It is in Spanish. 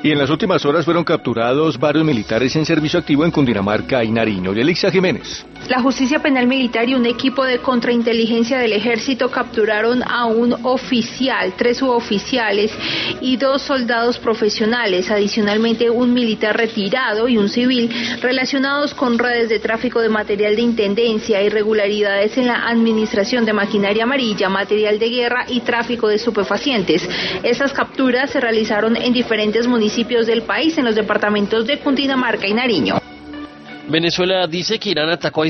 Y en las últimas horas fueron capturados varios militares en servicio activo en Cundinamarca y Nariño. Yelixa Jiménez. La Justicia Penal Militar y un equipo de contrainteligencia del Ejército capturaron a un oficial, 3 suboficiales y 2 soldados profesionales, adicionalmente un militar retirado y un civil, relacionados con redes de tráfico de material de intendencia, irregularidades en la administración de maquinaria amarilla, material de guerra y tráfico de estupefacientes. Estas capturas se realizaron en diferentes municipios del país, en los departamentos de Cundinamarca y Nariño. Venezuela dice que Irán atacó a